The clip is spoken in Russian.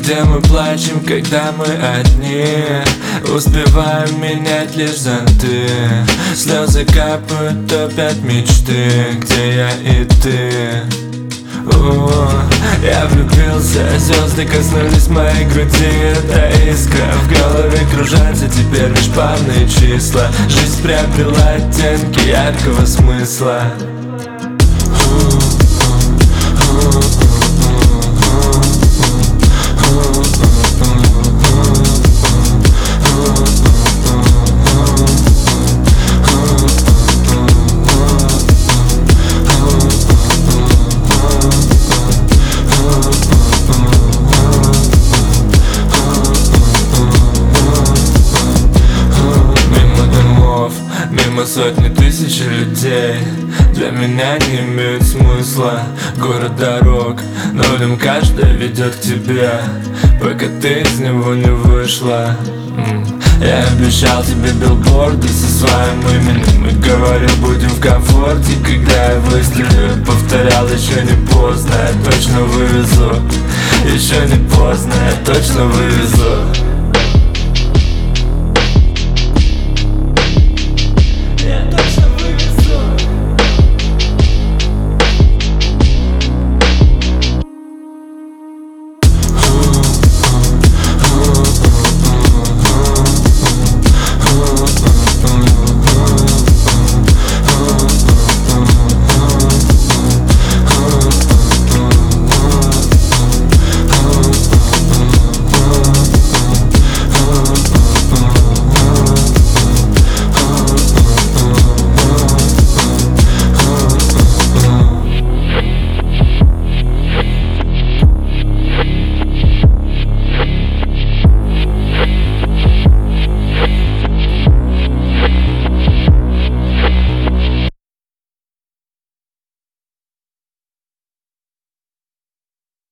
где мы плачем, когда мы одни. Успеваем менять лишь зонты. Слезы капают, топят мечты. Где я и ты? Я влюбился, звезды коснулись моей груди. Эта искра в голове кружатся теперь лишь парные числа. Жизнь приобрела оттенки яркого смысла. Мимо сотни тысяч людей для меня не имеют смысла. Город дорог, но в нем каждая ведет к тебе, пока ты из него не вышла. Я обещал тебе билборды со своим именем и говорил, будем в комфорте. Когда я выстрелю, повторял, еще не поздно, я точно вывезу. Еще не поздно, я точно вывезу.